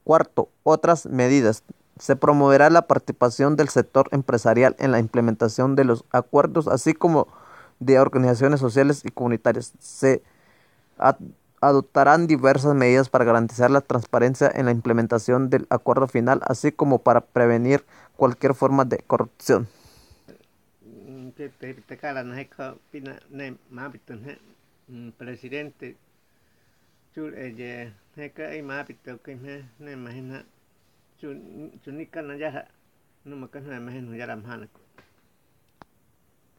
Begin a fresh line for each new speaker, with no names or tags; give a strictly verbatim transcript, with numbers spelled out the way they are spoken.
Cuarto, otras medidas. Se promoverá la participación del sector empresarial en la implementación de los acuerdos, así como de organizaciones sociales y comunitarias. Se ad- adoptarán diversas medidas para garantizar la transparencia en la implementación del acuerdo final, así como para prevenir cualquier forma de corrupción.
que te te kalan hay ko pina ne ma bitun he presidente chul eye he ka ai ma bitu ke me ne ma hina chun chunika na ya no ma ka na ma hin ya ram han